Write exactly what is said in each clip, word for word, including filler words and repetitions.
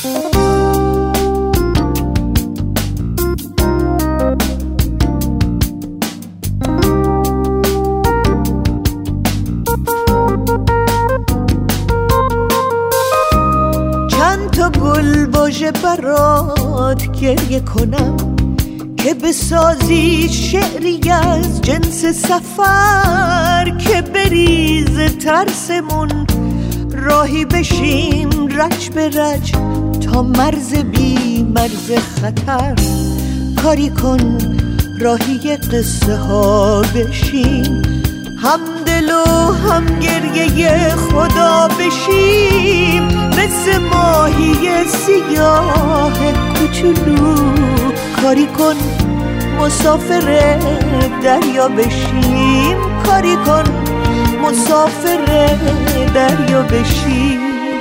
گل باشه برات گریه کنم که بسازی شعری از جنس سفر، که بریز ترسمون راهی بشیم رج به رج تا مرز بی مرز خطر. کاری کن راهی قصه ها بشیم، هم دل و هم گریه خدا بشیم، مثل ماهی سیاه کوچولو. کاری کن مسافر دریا بشیم، کاری کن مسافر دریا بشیم.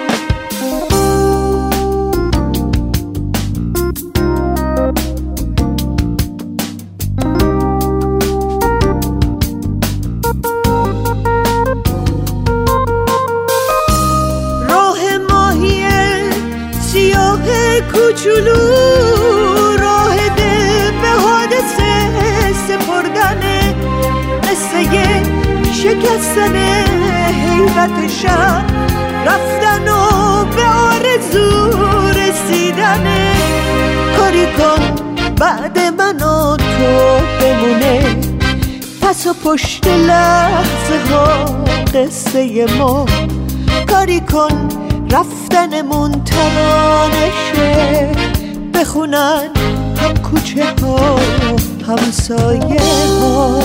کوچولو راه دل به حادثه سپردنه، قصه شکستن حیرتشم، رفتن و به آرزو رسیدنه. کاری کن بعد من و تو بمونه، پس و پشت لحظه ها قصه ما. کاری کن رفتنمون ترانه شه، بخونن هم کوچه ها هم سایه ها.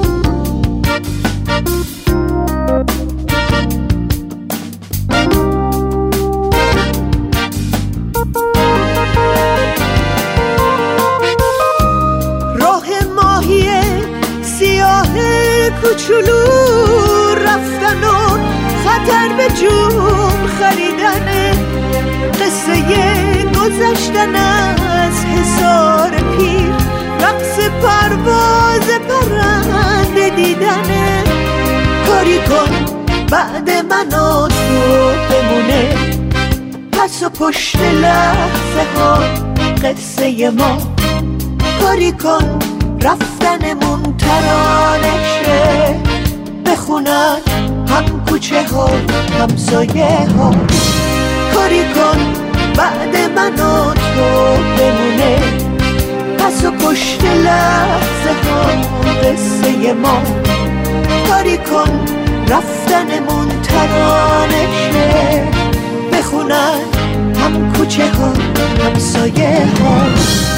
راه ماهی سیاه کوچولو رفتن و خطر به جون خریدنه، قصه گذشتن از حصار پیر، رقص پرواز پرنده دیدنه. کاری کن بعد من و تو بمونه، پس و پشت لحظه ها قصه ما. کاری کن رفتنمون ترانه شه، بخونن هم کوچه ها هم سایه ها. کاری کن بعد من و تو بمونه، پس و پشت لحظه ها قصه ما. کاری کن رفتنمون ترانه شه، بخونن هم کوچه ها هم سایه ها.